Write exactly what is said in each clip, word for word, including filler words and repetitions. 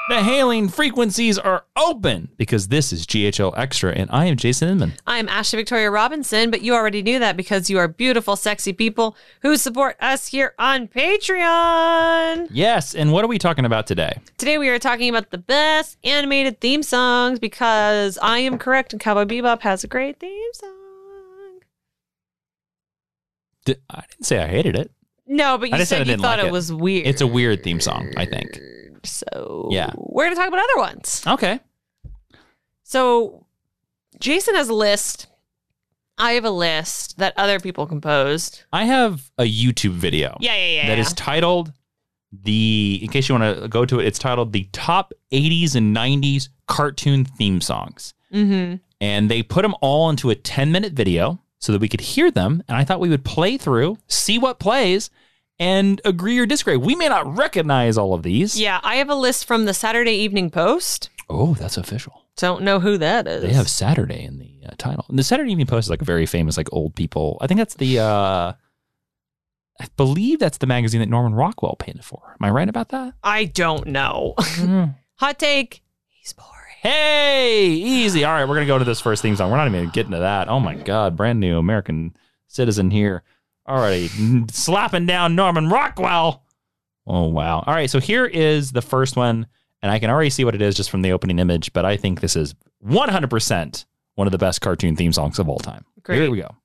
The hailing frequencies are open because this is G H L Extra, and I am Jason Inman. I'm Ashley Victoria Robinson, but you already knew that because you are beautiful, sexy people who support us here on Patreon. Yes, and what are we talking about today? Today we are talking about the best animated theme songs because I am correct and Cowboy Bebop has a great theme song. Did, I didn't say I hated it. No, but you said, said you thought like it, it was weird. It's a weird theme song, I think. So yeah. We're going to talk about other ones. Okay. So Jason has a list. I have a list that other people composed. I have a YouTube video. Yeah, yeah, yeah. That yeah. is titled the, in case you want to go to it, it's titled the Top eighties and nineties Cartoon Theme Songs. Mm-hmm. And they put them all into a ten minute video so that we could hear them. And I thought we would play through, see what plays, and agree or disagree. We may not recognize all of these. Yeah, I have a list from the Saturday Evening Post. Oh, that's official. Don't know who that is. They have Saturday in the uh, title. And the Saturday Evening Post is like a very famous, like old people. I think that's the, uh, I believe that's the magazine that Norman Rockwell painted for. Am I right about that? I don't know. Mm. Hot take. He's boring. Hey, easy. All right, we're going to go to this first theme song. We're not even getting to that. Oh my God, brand new American citizen here. Alrighty, slapping down Norman Rockwell. Oh, wow. All right, so here is the first one, and I can already see what it is just from the opening image, but I think this is one hundred percent one of the best cartoon theme songs of all time. Great. Here we go.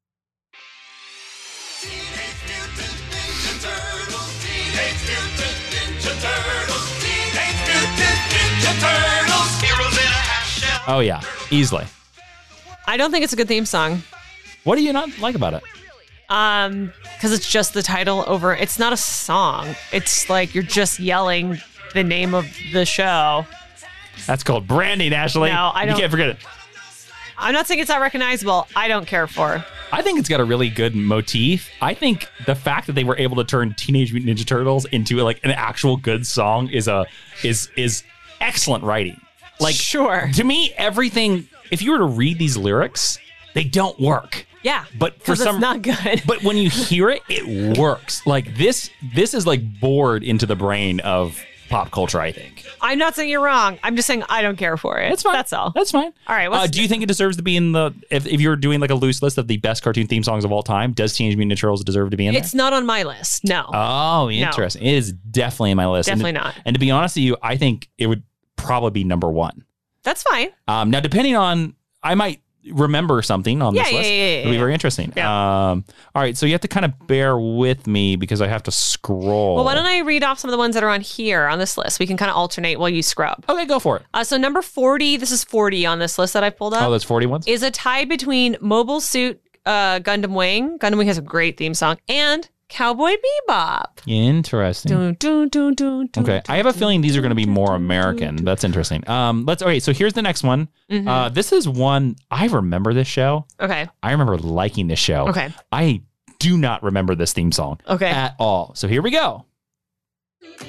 Oh, yeah, easily. I don't think it's a good theme song. What do you not like about it? Um, because it's just the title over. It's not a song. It's like you're just yelling the name of the show. That's called branding, Ashley. No, I don't. You can't forget it. I'm not saying it's not recognizable. I don't care for. I think it's got a really good motif. I think the fact that they were able to turn Teenage Mutant Ninja Turtles into like an actual good song is a is is excellent writing. Like, sure. To me, everything. If you were to read these lyrics, they don't work. Yeah, but for some, it's not good. But when you hear it, it works. Like this, this is like bored into the brain of pop culture, I think. I'm not saying you're wrong. I'm just saying I don't care for it. That's fine. That's all. That's fine. All right. Uh, do you think it deserves to be in the? If, if you're doing like a loose list of the best cartoon theme songs of all time, does Teenage Mutant Ninja Turtles deserve to be in there? It's not on my list. No. Oh, interesting. No. It is definitely in my list. Definitely and, not. And to be honest with you, I think it would probably be number one. That's fine. Um, now, depending on, I might remember something on yeah, this yeah, list. Yeah, yeah, yeah, It'll be very interesting. Yeah. Um, all right, so you have to kind of bear with me because I have to scroll. Well, why don't I read off some of the ones that are on here on this list? We can kind of alternate while you scrub. Okay, go for it. Uh, so number forty, this is forty on this list that I pulled up. Oh, that's forty ones? Is a tie between Mobile Suit uh, Gundam Wing. Gundam Wing has a great theme song. And Cowboy Bebop. Interesting. Dun, dun, dun, dun, dun, okay, dun, I have a feeling these are going to be more dun, American. dun, That's interesting. Um, let's. Okay, so here's the next one. Mm-hmm. Uh, this is one I remember. This show. Okay. I remember liking this show. Okay. I do not remember this theme song. Okay. At all. So here we go. Oh,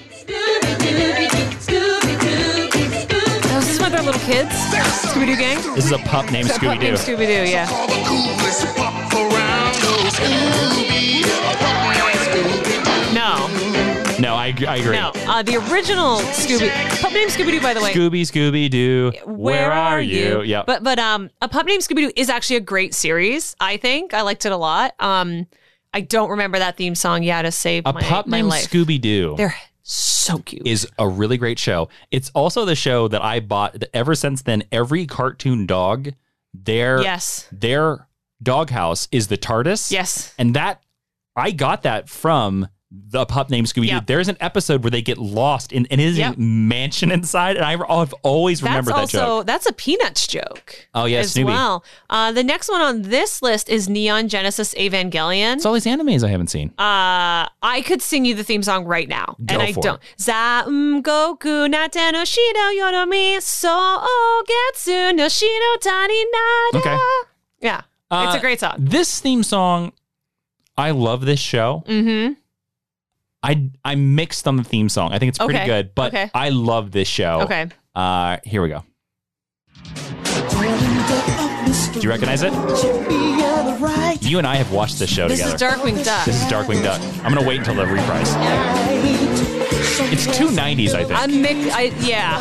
is this with our little kids? Scooby-Doo gang? This is a pup named it's a Scooby-Doo. Pup named Scooby-Doo, yeah. No. No, I, I agree. No. Uh, the original Scooby... Pup named Scooby-Doo, by the way. Scooby, Scooby-Doo, where, where are you? Yeah. But, but um, A Pup Named Scooby-Doo is actually a great series, I think. I liked it a lot. Um, I don't remember that theme song, yeah, to save a my, pup my named life. Scooby-Doo. They're so cute. Is a really great show. It's also the show that I bought. Ever since then, every cartoon dog, their yes. their doghouse is the TARDIS. Yes. And that, I got that from The Pup Named Scooby-Doo. Yep. There's an episode where they get lost in, and it is yep. a mansion inside, and I, I've always remembered that's that also, joke. That's a Peanuts joke. Oh, yeah, as Snoopy. well. Uh, the next one on this list is Neon Genesis Evangelion. It's all these animes I haven't seen. Uh, I could sing you the theme song right now, Go and I for don't. It. Zaum Goku Nate no Shido Yoromi So Getsu no Shido Tani Nada. Okay. Yeah, Uh, it's a great song. This theme song, I love this show. Mm-hmm. I I mixed on the theme song. I think it's pretty Okay. good, but Okay. I love this show. Okay. Uh, here we go. Do you recognize it? You and I have watched this show This together. is Darkwing Duck. This is Darkwing Duck. I'm gonna wait until the reprise. It's two nineties, I think. I'm mix. I yeah.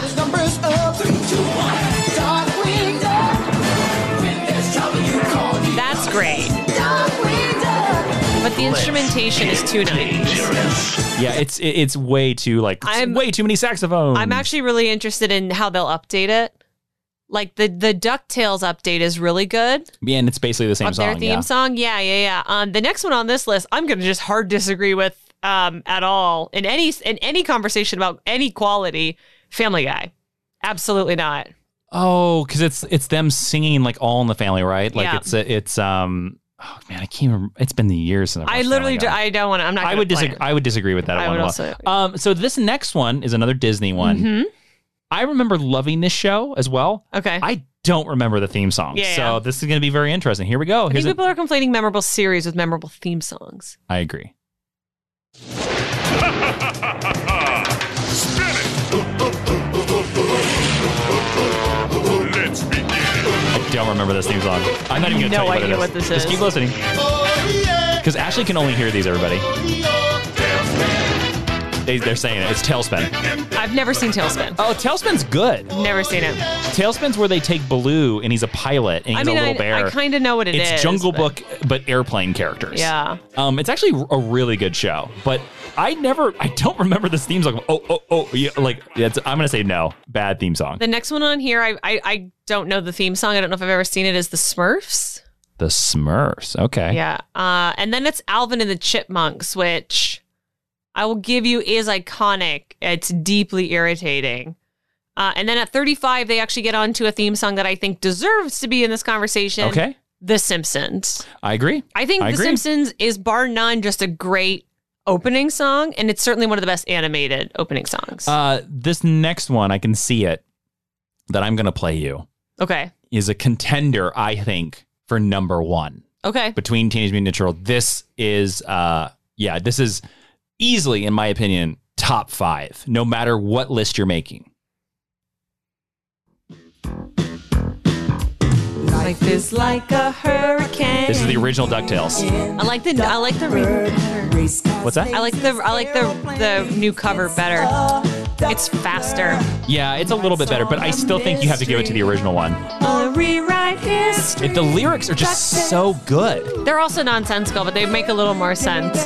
That's great. But the instrumentation is two nineties. Yeah, it's it, it's way too like I'm, way too many saxophones. I'm actually really interested in how they'll update it. Like the the DuckTales update is really good. Yeah, and it's basically the same of song. Their theme yeah. song, yeah, yeah, yeah. Um, the next one on this list, I'm gonna just hard disagree with um at all in any in any conversation about any quality. Family Guy, absolutely not. Oh, because it's it's them singing like All in the Family, right? Like Yeah. it's it's um. Oh man, I can't remember. It's been the years since I've I watched literally, Family do, Guy. I don't want to. I'm not. I gonna would play disagree. it. I would disagree with that. I I would would also- Um. So this next one is another Disney one. Mhm. I remember loving this show as well. Okay. I don't remember the theme song. Yeah, so yeah. this is going to be very interesting. Here we go. I Here's think a, people are conflating memorable series with memorable theme songs. I agree. Let's begin. I don't remember this theme song. I'm not even going to No tell you what idea it is. what this Just is. keep listening. Because Ashley can only hear these, everybody. They, they're saying it. It's Tailspin. I've never seen Tailspin. Oh, Tailspin's good. Never seen it. Tailspin's where they take Baloo and he's a pilot and he's I mean, a little I, bear. I kind of know what it is. it's Jungle but- Book, but airplane characters. Yeah. Um, it's actually a really good show, but I never, I don't remember this theme song. Oh, oh, oh, yeah, like it's, I'm gonna say no, bad theme song. The next one on here, I, I I don't know the theme song. I don't know if I've ever seen it. Is the Smurfs? The Smurfs. Okay. Yeah. Uh, and then it's Alvin and the Chipmunks, which I will give you is iconic. It's deeply irritating. Uh, and then at thirty-five, they actually get onto a theme song that I think deserves to be in this conversation. Okay. The Simpsons. I agree. I think I The agree. Simpsons is bar none just a great opening song, and it's certainly one of the best animated opening songs. Uh, this next one, I can see it that I'm gonna play you okay. is a contender, I think, for number one Okay. between Teenage Mutant Ninja Turtles. This is, uh, yeah, this is easily, in my opinion, top five, no matter what list you're making. Life is like a hurricane. This is the original DuckTales. I like the I like the re- What's that? I like the I like the the new cover better. It's faster. Yeah, it's a little bit better, but I still think you have to give it to the original one. A rewrite history. If the lyrics are just so good. They're also nonsensical, but they make a little more sense.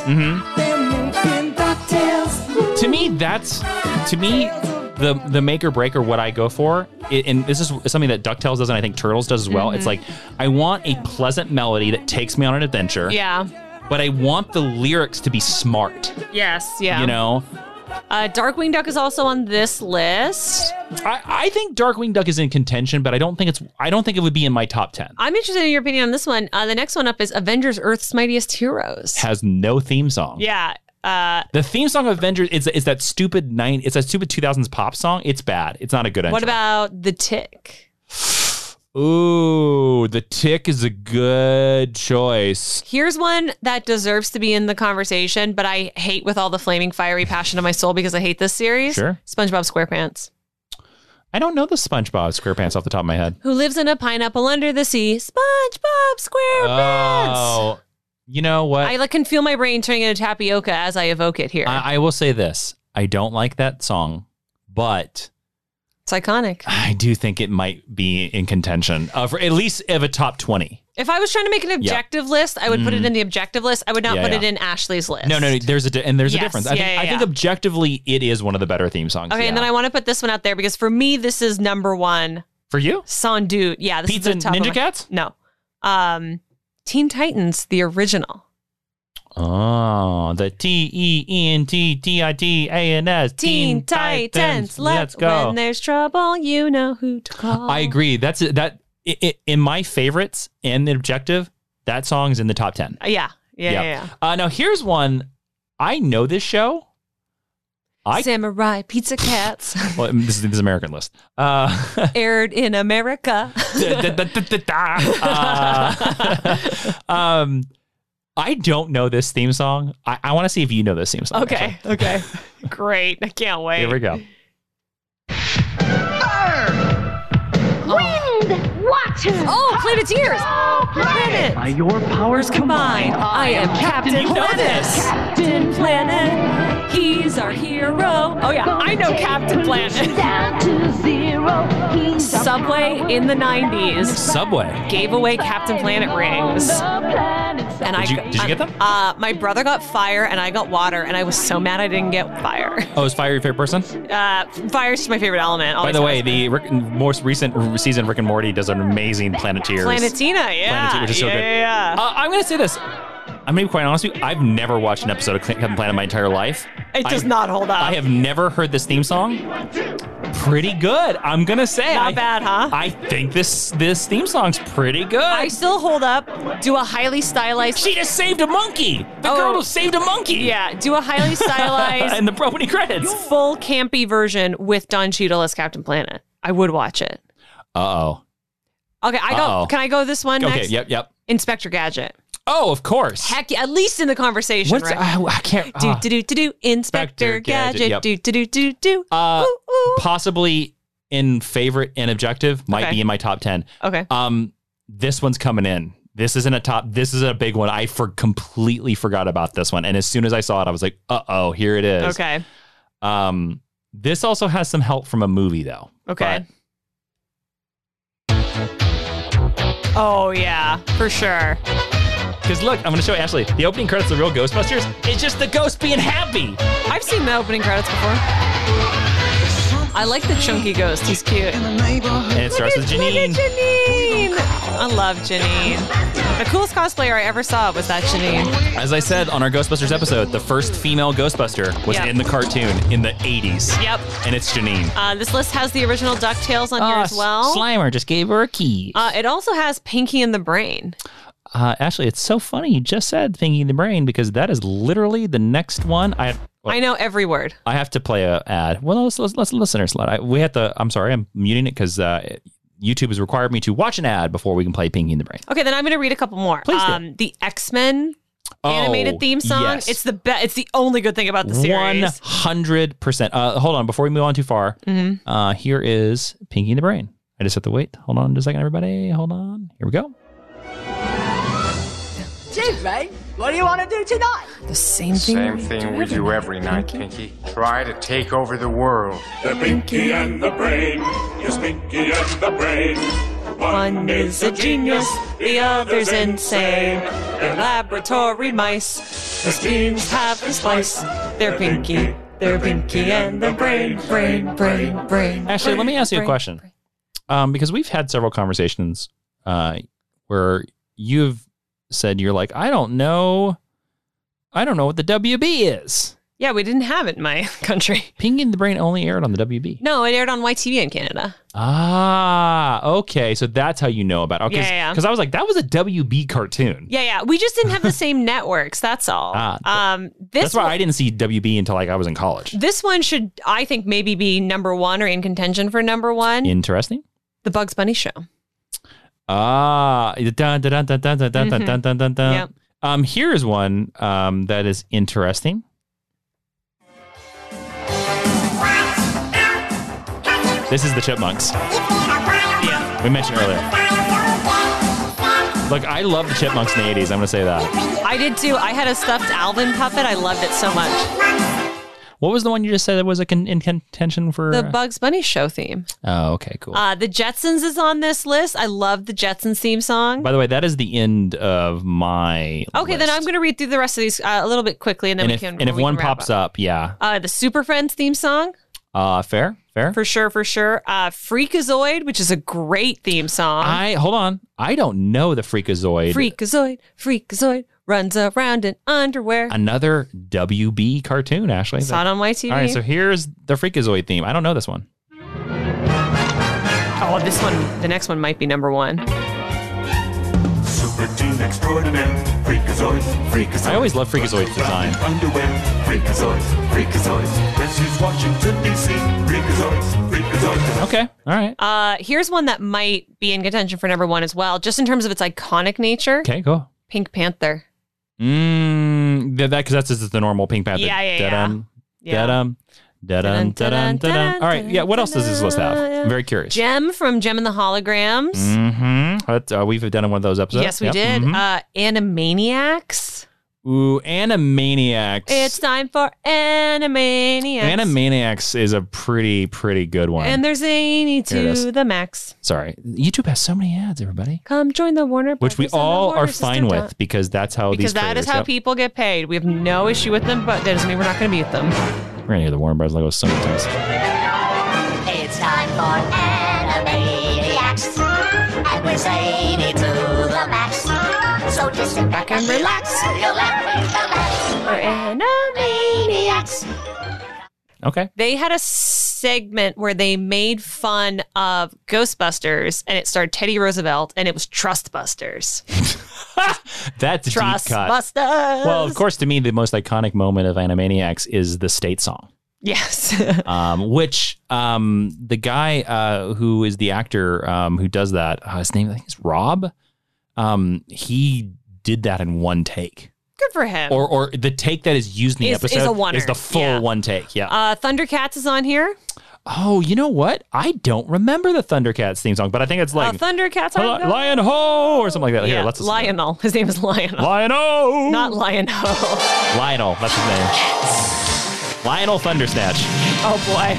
To me, that's to me the the make or break or what I go for. It, and this is something that DuckTales does, and I think Turtles does as well. It's like I want a pleasant melody that takes me on an adventure. Yeah. But I want the lyrics to be smart. Yes. Yeah. You know. Uh, Darkwing Duck is also on this list. I, I think Darkwing Duck is in contention, but I don't think it's. I don't think it would be in my top ten. I'm interested in your opinion on this one. Uh, the next one up is Avengers: Earth's Mightiest Heroes. Has no theme song. Yeah. Uh, The theme song of Avengers is is that stupid nine. It's that stupid two thousands pop song. It's bad. It's not a good. what intro. about The Tick? Ooh, The Tick is a good choice. Here's one that deserves to be in the conversation, but I hate with all the flaming fiery passion of my soul because I hate this series. Sure. SpongeBob SquarePants. I don't know the SpongeBob SquarePants off the top of my head. Who lives in a pineapple under the sea? SpongeBob SquarePants. Oh, you know what? I like, can feel my brain turning into tapioca as I evoke it here. I, I will say this. I don't like that song, but it's iconic. I do think it might be in contention of at least of a top twenty. If I was trying to make an objective list, I would put it in the objective list. I would not Yeah, put yeah. it in Ashley's list. No, no, no there's a di- and there's Yes, a difference. I yeah, think yeah, I think yeah. objectively it is one of the better theme songs. Okay, yeah. and then I want to put this one out there because for me, this is number one. For you? Sans doute. Yeah, this Pizza is the top of Ninja my- Cats? No. Um, Teen Titans, the original. Oh, the T E E N T T I T A N S. Teen Titans, Let's go. When there's trouble, you know who to call. I agree. That's that. i i in my favorites and the objective, that song's in the top ten. Uh, Yeah, yeah, yeah. yeah. Uh, now here's one. I know this show. I Samurai Pizza Cats well, this is this is American list. Uh, aired in America. da, da, da, da, da. Uh, um, I don't know this theme song. I, I want to see if you know this theme song. Okay, actually. okay, great. I can't wait. Here we go. Wind, watch Oh, Planeteers! Planet! By your powers Combined, combined, I am Captain You know Planet. this. Captain Planet. He's our hero. Oh yeah, I know Captain Planet. Down to zero. He's our Subway in the nineties Subway. gave away Captain Planet rings. And I Did you- got- did you get them? Uh, my brother got fire and I got water, and I was so mad I didn't get fire. Oh, is Fire your favorite person? Uh, fire's just my favorite element. By Always the way, has been. the Rick, most recent season of Rick and Morty does an amazing Planeteers. Planetina, yeah, Planeteer, which is so yeah, good. yeah, yeah. Uh, I'm going to say this. I'm going to be quite honest with you. I've never watched an episode of Captain Planet my entire life. It does I've- not hold up. I have never heard this theme song. Pretty good. I'm going to say. Not I, bad, huh? I think this this theme song's pretty good. I still hold up. Do a highly stylized. she just saved a monkey. The Oh. girl who saved a monkey. Yeah, do a highly stylized, and the opening credits. full campy version with Don Cheadle as Captain Planet. I would watch it. Uh-oh. Okay, I go. Uh-oh. Can I go this one Okay, next? yep, yep. Inspector Gadget. Oh, of course. Heck, yeah, at least in the conversation, What's right? I, I can't do uh, do do do do. Inspector Inspector Gadget, Gadget. yep. Do do do do do. uh Ooh, ooh. possibly in favorite and objective might Okay. be in my top ten. Okay. Um this one's coming in. This isn't a top this is a big one. I for completely forgot about this one. And as soon as I saw it, I was like, uh-oh, here it is. Okay. Um this also has some help from a movie though. Okay. Oh yeah, for sure. Because look, I'm gonna show Ashley. The opening credits of the real Ghostbusters, it's just the ghost being happy. I've seen the opening credits before. I like the chunky ghost. He's cute. And it starts with Look at Janine. Janine. I love Janine. The coolest cosplayer I ever saw was that Janine. As I said on our Ghostbusters episode, the first female Ghostbuster was Yeah. in the cartoon in the eighties. Yep. And it's Janine. Uh, this list has the original DuckTales on Ah, here as well. Slimer just gave her a key. Uh, it also has Pinky and the Brain. Uh, Ashley, it's so funny you just said Pinky in the Brain because that is literally the next one. I well, I know every word. I have to play a ad. Well, let's let's, let's listeners let I, we have to. I'm sorry, I'm muting it because uh, YouTube has required me to watch an ad before we can play Pinky in the Brain. Okay, then I'm going to read a couple more. Please do. Um, the X-Men animated Oh, theme song. yes. It's the best. It's the only good thing about the One series. hundred percent. Uh, hold on, before we move on too far. Mm-hmm. Uh, here is Pinky in the Brain. I just have to wait. Hold on just a second, everybody. Hold on. Here we go. Excuse me, what do you want to do tonight? The same thing. Same thing we do every night, Pinky. Try to take over the world. The Pinky and the Brain. Yes, Pinky and the Brain. One is a genius, the other's insane. They're laboratory mice. The schemes have the spice. They're Pinky. They're Pinky and the Brain. Brain, brain, brain. Ashley, let me ask you a brain, question. brain. Um, because we've had several conversations uh, where you've said you're like, I don't know, I don't know what the W B is. Yeah, we didn't have it in my country. Pinky in the Brain only aired on the W B. No, it aired on Y T V in Canada. Ah, okay. So that's how you know about it. Yeah, yeah. Because I was like, that was a W B cartoon. Yeah, yeah. We just didn't have the same networks. That's all. Ah, th- um, this That's why one, I didn't see W B until like I was in college. this one should, I think, maybe be number one or in contention for number one. Interesting. The Bugs Bunny Show. Ah, dun, dun, dun, dun, dun, dun, dun, dun, dun, dun, dun, dun. Yep. Um, here's one um, that is interesting. This is the Chipmunks. We mentioned earlier. Look, I love the Chipmunks in the eighties. I'm going to say that. I did too. I had a stuffed Alvin puppet. I loved it so much. What was the one you just said that was a con- in contention for? The Bugs Bunny Show theme. Oh, okay, cool. Uh, the Jetsons is on this list. I love the Jetsons theme song. By the way, that is the end of my Okay, then list. I'm going to read through the rest of these uh, a little bit quickly, and then And we if, can. and if we one can wrap pops up, yeah. uh, the Super Friends theme song, Uh, fair, fair. for sure, for sure. Uh, Freakazoid, which is a great theme song. I hold on. I don't know the Freakazoid. Freakazoid, Freakazoid runs around in underwear. Another W B cartoon, Ashley. Saw it on Y T V. All right, so here's the Freakazoid theme. I don't know this one. Oh, this one, the next one might be number one. Super team extraordinaire. Freakazoid, Freakazoid. I always love Freakazoid's design. Underwear. Freakazoid, Freakazoid. This is Washington, D C. Freakazoid, Freakazoid. Okay, all right. Uh, here's one that might be in contention for number one as well, just in terms of its iconic nature. Okay, go. Pink Panther. Mmm, that because that's just the normal Pink Panther. Yeah, yeah, yeah. Da-dum, Yeah. da-dum, Da-dun, da-dun, da-dun. All right, yeah, what else does this list have? I'm very curious. Gem from Gem and the Holograms. Mm-hmm. Uh, we've done one of those episodes. Yes, we Yep. did. Mhm. Uh, Animaniacs. Ooh, Animaniacs. It's time for Animaniacs. Animaniacs is a pretty, pretty good one. And there's zany Here it is. to the max. Sorry, YouTube has so many ads, everybody. Come join the Warner Which we Brothers and the all Warner are System fine dot- with because that's how Because these that is creators- how yep. people get paid. We have no issue with them, but that doesn't mean we're not going to mute them. We're gonna hear the Warner Brothers logo so many times. It's time for Animaniacs, and we're zany to the max. So just sit back and relax, you'll laugh and laugh. We're Animaniacs. Okay. They had a segment where they made fun of Ghostbusters, and it starred Teddy Roosevelt, and it was Trustbusters. That's a deep cut. Trustbusters. Well, of course, to me, the most iconic moment of Animaniacs is the state song. Yes. um, which um, the guy uh, who is the actor um, who does that, uh, his name I think is Rob. Um, he did that in one take, Good for him. or or the take that is used in the Is- is episode a oneer, is the full yeah. one take. Yeah. uh, Thundercats is on here. oh, you know what? I don't remember the Thundercats theme song, but I think it's like uh, Thundercats. Li- are Lion Ho or something like that. Here, Yeah, let's listen to it. Lionel. His name is Lionel. Lion Ho. Not Lionel. Lionel. That's his name. Lionel Thundersnatch. Oh boy.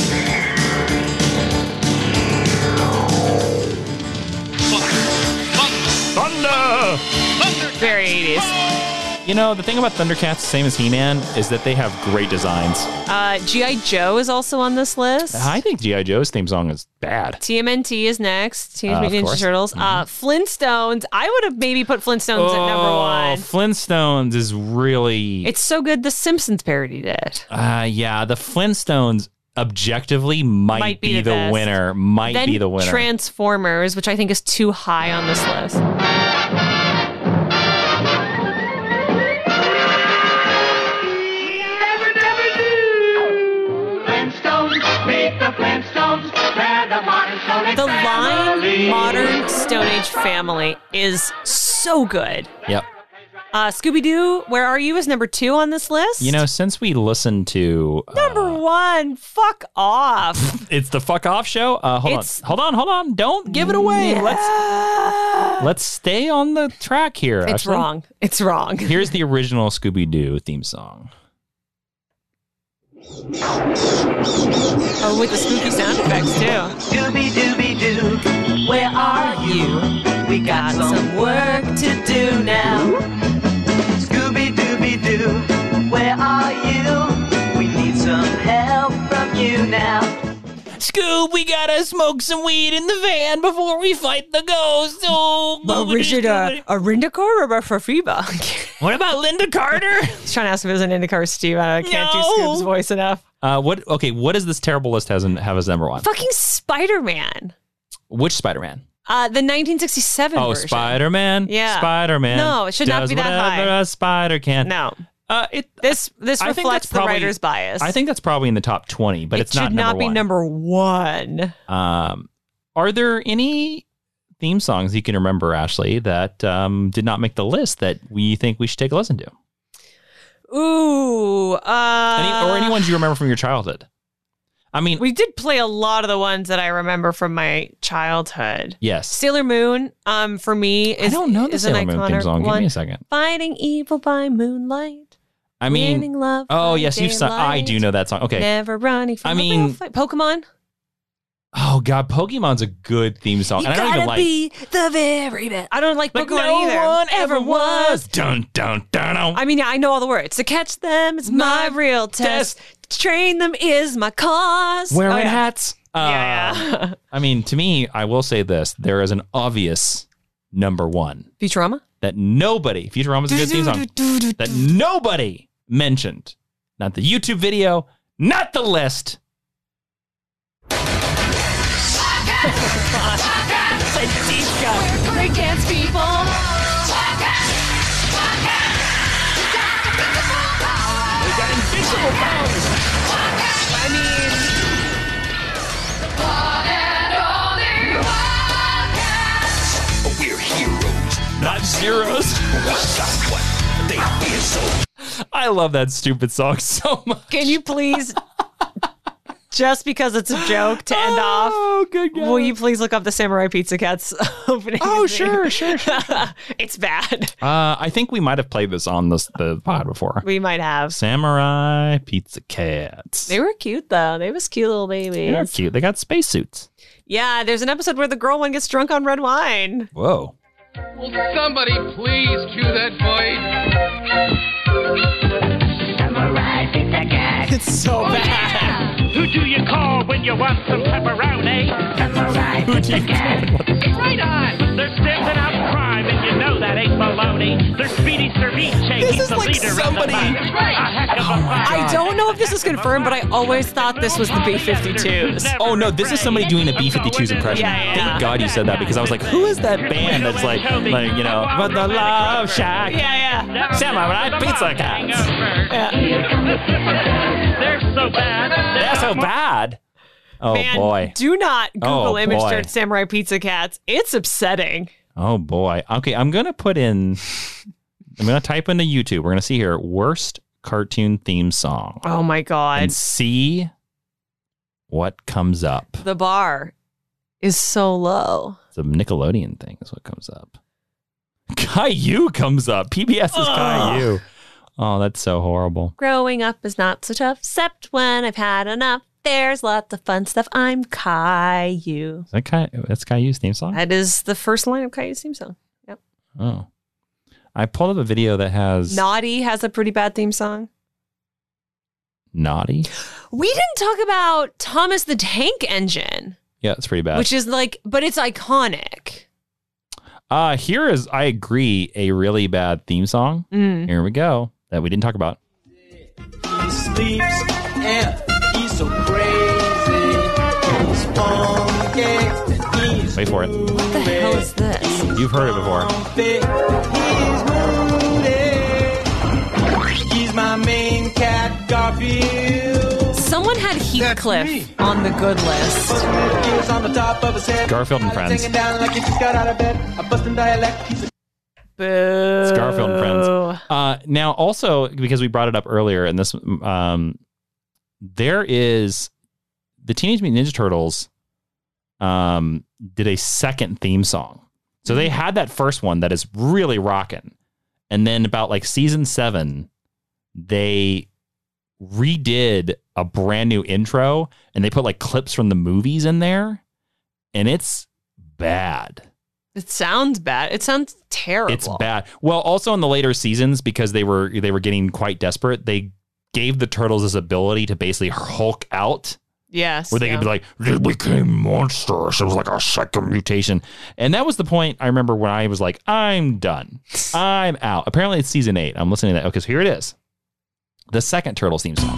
Thunder. Very eighties. You know, the thing about Thundercats, same as He-Man, is that they have great designs. Uh, G I. Joe is also on this list. I think G I. Joe's theme song is bad. T M N T is next. Teenage Uh, of Mutant Ninja course. Turtles. Uh, Flintstones. I would have maybe put Flintstones at number one. Flintstones is really... It's so good. The Simpsons parodied it. Uh, yeah, the Flintstones objectively might, Might be be, the the, best. winner. Might Then be the winner. Transformers, which I think is too high on this list. Flintstones, meet the Flintstones. They're the modern Stone Age The line family. Modern Stone Age Family is so good. Yep. Uh, Scooby-Doo, Where Are You is number two on this list. You know, since we listened to... Uh, Number one, fuck off. it's the Fuck Off Show. Uh, hold It's- on. Hold on, hold on. Don't give it away. Let's let's stay on the track here. It's Ashley. wrong. It's wrong. Here's the original Scooby-Doo theme song. Oh, with the spooky sound effects, too. Scooby Dooby Doo, where are you? We got some work to do now. Scooby Dooby Doo, where are you? We need some help from you now. Scoob, we gotta smoke some weed in the van before we fight the ghost. Oh, a Rindicar or a Fafiba? what about Linda Carter? He's trying to ask if it was an Indicar Steve. I can't No. do Scoob's voice enough. Uh, what? Okay, what does this terrible list has in, have as number one? Fucking Spider-Man. Which Spider-Man? Uh, the nineteen sixty-seven Oh, version. Spider-Man. Yeah. Spider-Man. No, it should not does be that whatever high. a spider can. No. Uh, it. This this I think reflects that's the probably- writer's bias. I think that's probably in the top twenty, but it it's should not number not be one. number one. Um, are there any theme songs you can remember, Ashley, that um, did not make the list that we think we should take a listen to? Ooh. Uh, Any, or any ones you remember from your childhood? I mean, We did play a lot of the ones that I remember from my childhood. yes. Sailor Moon, um, for me, is I don't know the is an Sailor Moon iconic theme song. Give one. me a second. Fighting evil by moonlight. I mean, winning love oh by yes, you've sung. I daylight, do know that song. Okay. Never running from I a mean- real fight. Pokemon. Oh God, Pokemon's a good theme song, You and I don't gotta even like. be the very best. I don't like Like Pokemon no either. one ever was. Dun dun dun. dun. I mean, yeah, I know all the words. To catch them is my, My real test. To train them is my cause. Wearing Oh, yeah. hats. Yeah, Uh, yeah. I mean, to me, I will say this: there is an obvious number one Futurama. that nobody. Futurama's a good theme song that nobody mentioned. Not the YouTube video, not the list. Break dance people. I mean, We're heroes, Not zeros. not what they fear so. I love that stupid song so much. can you please Just because it's a joke to end off. Oh, good God. Will you please look up the Samurai Pizza Cats opening? Oh, theme? sure, sure, sure. It's bad. Uh, I think we might have played this on this, the pod before. We might have. Samurai Pizza Cats. They were cute, though. They was cute little babies. They're cute. They got spacesuits. Yeah, there's an episode where the girl one gets drunk on red wine. Whoa. Will somebody please cue that voice? Samurai Pizza Cat. It's so bad. Who do you call when you want some pepperoni? Samurai Pizza Cat. Right on! They're stamping out crime, and you know that ain't baloney. They're Speedy Ceviche. This He's is the like leader somebody- of the bunch. A heck of a fight. I don't know if this is confirmed, but I always thought this was the B fifty-twos. Oh, no, this is somebody doing a B fifty-twos impression. Yeah, yeah, Thank yeah. God you said that, because I was like, who is that band that's like, like you know, but the Love Shack. Yeah, yeah. Samurai Pizza Cats. They're so bad. They're so bad. Oh, Man, boy. do not Google Oh, image boy. search Samurai Pizza Cats. It's upsetting. Oh, boy. Okay, I'm going to put in, I'm going to type into YouTube. We're going to see here, worst cartoon theme song. Oh my God. And see what comes up. The bar is so low. It's a Nickelodeon thing is what comes up. Caillou comes up. P B S's Caillou. Oh, that's so horrible. Growing up is not so tough, except when I've had enough. There's lots of fun stuff. I'm Caillou. Is that Cai- that's Caillou's theme song? That is the first line of Caillou's theme song. Yep. Oh. I pulled up a video that has Naughty has a pretty bad theme song. Naughty. We didn't talk about Thomas the Tank Engine, Yeah, it's pretty bad. which is like, but it's iconic. Uh, here is, I agree, a really bad theme song. Mm. Here we go. That we didn't talk about. He sleeps and he's so crazy. He's funky and he's Wait for it. What the hell is this? You've heard it before. He's moody. He's my main cat, Garfield. Someone had Heathcliff on the good list. He's on the top of his head. Garfield and Friends. Singing down like he just got out of bed. A bustin' dialect. He's a Boo. It's Garfield and Friends. Uh, now, also, because we brought it up earlier, and this, um, there is the Teenage Mutant Ninja Turtles um, did a second theme song. So they had that first one that is really rocking. And then about like season seven, they redid a brand new intro and they put like clips from the movies in there. And it's bad. It sounds bad. It sounds terrible. It's bad. Well, also in the later seasons, because they were they were getting quite desperate, they gave the turtles this ability to basically Hulk out, Yes. where they yeah. could be like, they became monsters. It was like a second mutation. And that was the point I remember when I was like, I'm done. I'm out. Apparently it's season eight. I'm listening to that. Okay, so here it is. The second Turtles theme song.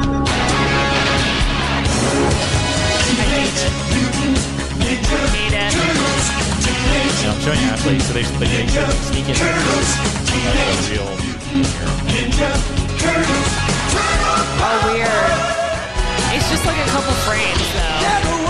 And I'm showing you Ashley, so they, they, they sneak in. That's a real. Oh, weird. It's just like a couple frames, though.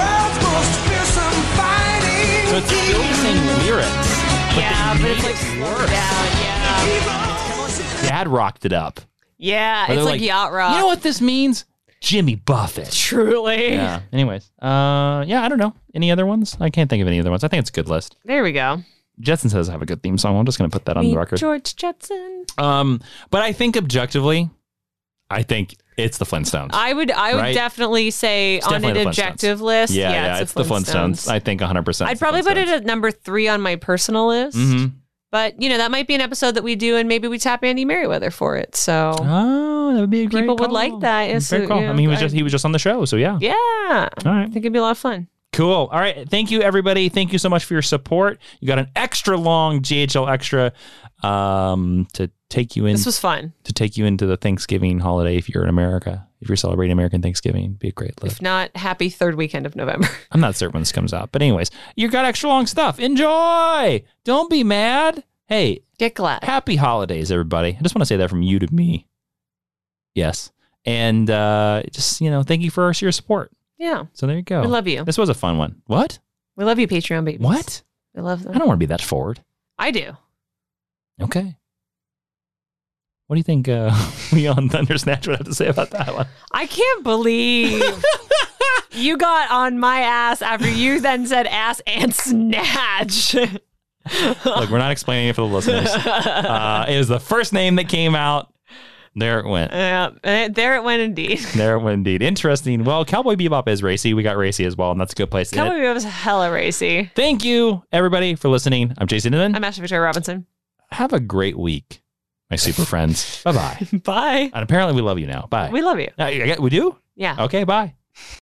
So it's still the same lyrics, but Yeah, they but made it's like it slowed worse. down. Yeah. Dad rocked it up. Yeah, Where it's they're like, yacht rock. You know what this means? Jimmy Buffett. Truly. Yeah. Anyways, uh, yeah, I don't know. Any other ones? I can't think of any other ones. I think it's a good list. There we go. Jetson says I have a good theme song. I'm just going to put that on the Meet record. George Jetson. Um, but I think objectively, I think it's the Flintstones. I would I would Right? definitely say It's on an definitely the objective Flintstones. list. yeah, yeah, yeah, it's, it's the Flintstones. I think one hundred percent. I'd probably put it at number three on my personal list. hmm But, you know, that might be an episode that we do and maybe we tap Andy Merriweather for it. So, Oh, that would be a great People would call. like that. It's Great a- call. you know, I mean, he was I- just he was just on the show, so yeah. yeah. All I right. think it'd be a lot of fun. Cool. All right. Thank you, everybody. Thank you so much for your support. You got an extra long G H L Extra um, to take you in. This was fun. to take you into the Thanksgiving holiday if you're in America. If you're celebrating American Thanksgiving, be a great lift. If not, happy third weekend of November. I'm not certain when this comes out, but anyways, you got extra long stuff. Enjoy. Don't be mad. Hey, Get glad. happy holidays, everybody. I just want to say that from you to me. Yes. And uh, just, you know, thank you for your support. Yeah. So there you go. We love you. This was a fun one. What? We love you, Patreon babies. What? We love them. I don't want to be that forward. I do. Okay. What do you think uh, Leon Thundersnatch would have to say about that one? I can't believe You got on my ass after you then said ass and snatch. Look, we're not explaining it for the listeners. Uh, it was the first name that came out. There it went. Yeah, uh, there it went indeed. There it went indeed. Interesting. Well, Cowboy Bebop is racy. We got racy as well, and that's a good place to Cowboy end it. Bebop was hella racy. Thank you, everybody, for listening. I'm Jason Inman. I'm Ashley Victoria Robinson. Have a great week, my super friends. Bye-bye. Bye. And apparently we love you now. Bye. We love you. Uh, we do? Yeah. Okay, bye.